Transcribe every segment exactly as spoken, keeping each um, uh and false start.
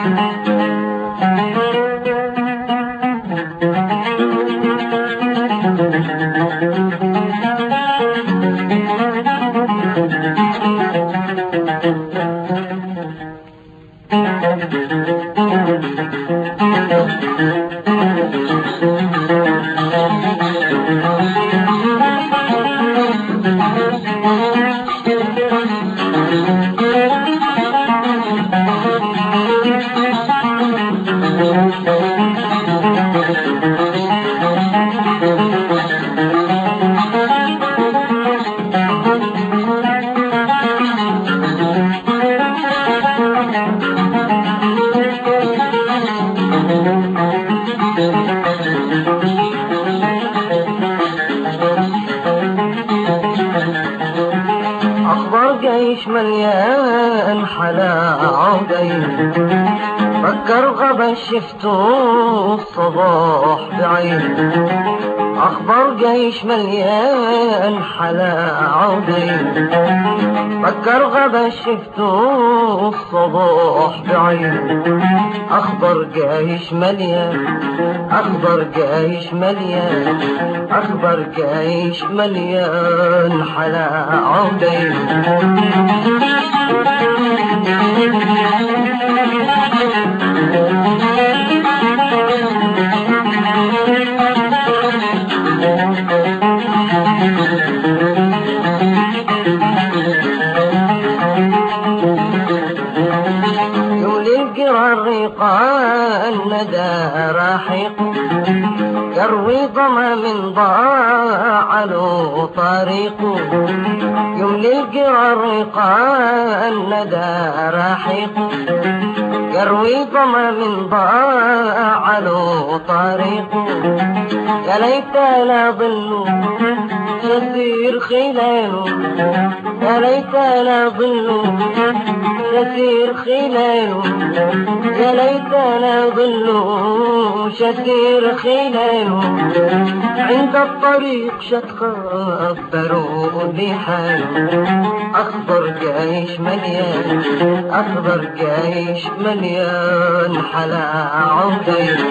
جيش مليان حلا عودين فكر غبا شفتوا الصباح بعين أخبار جيش مليان حلا عودين فكر غبا شفتوا الصباح بعين أخبر جيش مليان أخبر جيش مليان أخبر جيش مليان حلا عودين الرقاء الندى راحق يروي ضما من ضاع له طريق يملي القرى الرقاء الندى راحق يروي ضما من ضاع له طريق يا ليت لا ظل يسير خلاله يا ليت لا ظل يسير خلاله يا ليت لا ظل يسير خلاله عند الطريق شتخبروا بحاله أخضر جيش مليان أخضر جيش مليان حلا عودين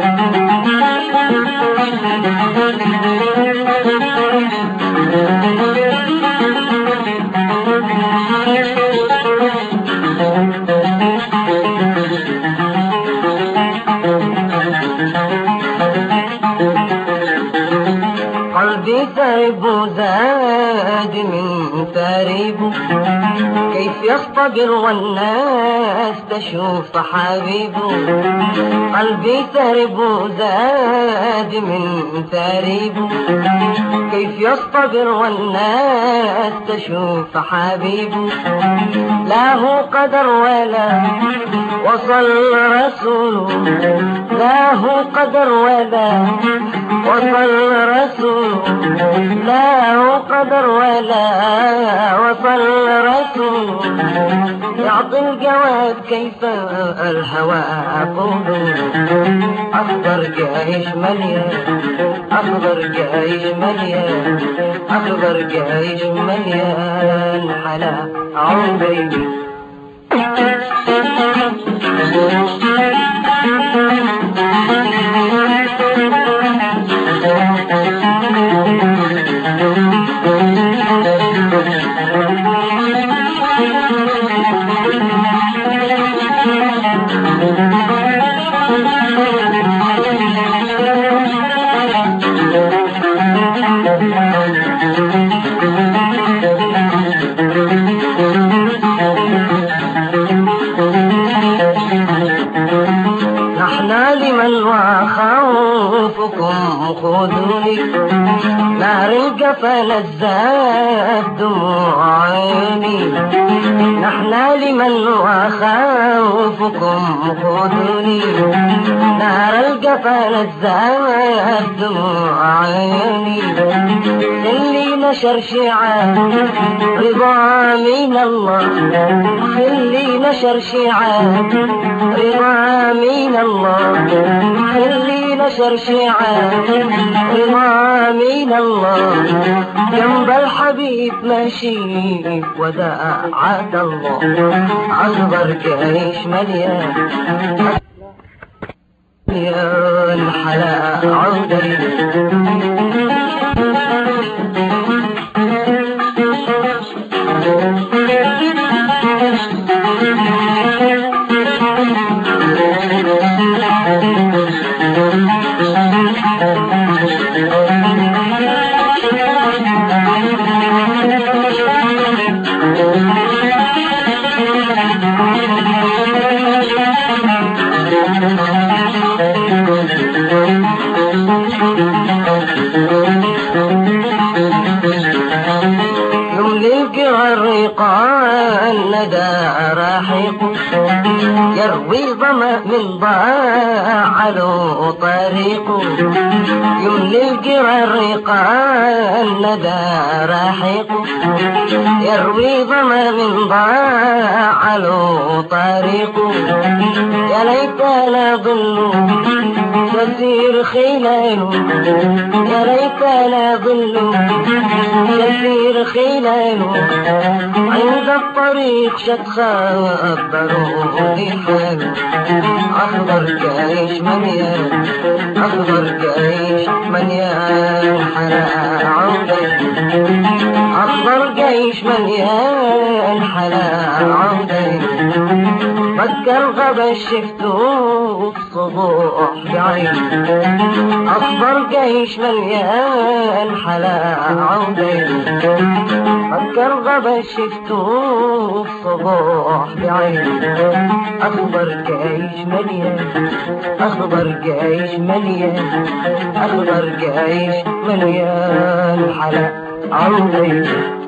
قلبي تائب زاد من تاريبه كيف يصطبر والناس تشوف حبيبه قلبي تائب زاد من تاريبه كيف يصطبر والناس تشوف حبيبه لا هو قدر ولا وصل رسوله لا هو قدر ولا وصل رسوله لا هو قدر ولا وصل رسوله يعطي الجواد كيف الهوى أقوله أخضر جيش مليان أخضر جيش مليان أخضر جيش مليان حلا عودين لمن وخوفكم خذوني نار الجفا لذات دموع عيني نحن لمن وخوفكم خذوني نار الجفا لذات دموع عيني اللي نشر شيعة رضا من الله اللي نشر شيعة رضا من الله اللي نشر شيعة رضا من الله جنب الحبيب ماشي وداعة الله أخضر جيش مليان مليان حلا عودي الندى راحق يروي ظما من ضاع له طريق يملي القرى الرقاء الندى راحق يروي ظما من ضاع له طريق يا ليت لا ظل تسير خلاله يا ليت لا ظل تسير خلاله عند الطريق شتخبروا بحاله أخضر جيش مليان أخضر جيش مليان حلا عودي أخضر جيش مليان حلا عودي فكر غبا شفتوه الصبح بعين أخضر جيش مليان حلا عودي فكر غبا شفتوه الصبح بعين أخضر جيش مليان أخضر جيش مليان أخضر جيش مليان حلا عودي